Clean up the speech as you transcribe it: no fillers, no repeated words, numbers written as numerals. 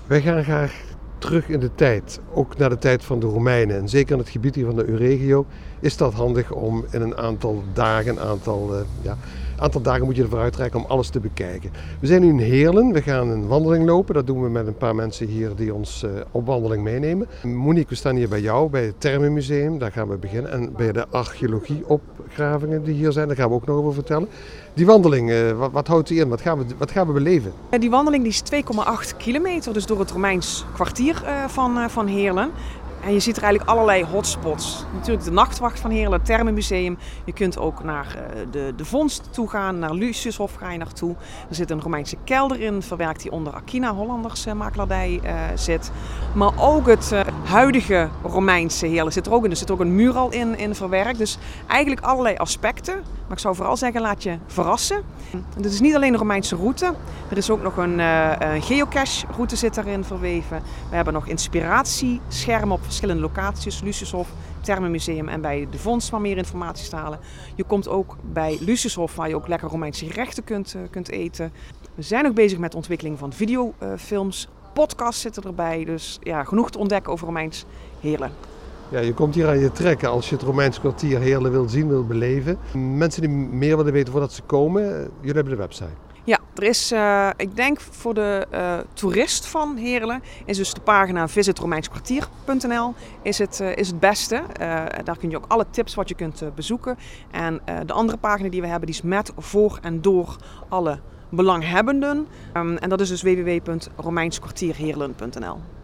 Wij gaan graag terug in de tijd, ook naar de tijd van de Romeinen. En zeker in het gebied hier van de Euregio is dat handig om in een aantal dagen, aantal dagen moet je ervoor uittrekken om alles te bekijken. We zijn nu in Heerlen, we gaan een wandeling lopen. Dat doen we met een paar mensen hier die ons op wandeling meenemen. Monique, we staan hier bij jou, bij het Thermenmuseum, daar gaan we beginnen. En bij de archeologieopgravingen die hier zijn, daar gaan we ook nog over vertellen. Die wandeling, wat houdt die in? Wat gaan we beleven? Die wandeling die is 2,8 kilometer, dus door het Romeins kwartier van Heerlen. En je ziet er eigenlijk allerlei hotspots. Natuurlijk de nachtwacht van Heerlen, het Thermenmuseum. Je kunt ook naar de vondst toe gaan, naar Luciushof ga je naartoe. Er zit een Romeinse kelder in, verwerkt die onder Aquina Hollanders makelaardij zit. Maar ook het huidige Romeinse Heerlen zit er ook in. Er zit ook een mural in verwerkt. Dus eigenlijk allerlei aspecten. Maar ik zou vooral zeggen, laat je verrassen. Dit is niet alleen een Romeinse route. Er is ook nog een geocache-route zit daarin verweven. We hebben nog inspiratieschermen op verschillende locaties. Luciushof, Thermenmuseum en bij de vondst waar meer informatie te halen. Je komt ook bij Luciushof waar je ook lekker Romeinse gerechten kunt eten. We zijn ook bezig met de ontwikkeling van videofilms. Podcasts zitten erbij. Dus ja, genoeg te ontdekken over Romeins Heerlen. Ja, je komt hier aan je trekken als je het Romeins kwartier Heerlen wil zien, wil beleven. Mensen die meer willen weten voordat ze komen, jullie hebben de website. Ja, er is, ik denk voor de toerist van Heerlen, is dus de pagina visitromeinskwartier.nl is het beste. Daar kun je ook alle tips wat je kunt bezoeken. En de andere pagina die we hebben, die is met, voor en door alle belanghebbenden. En dat is dus www.romeinskwartierheerlen.nl.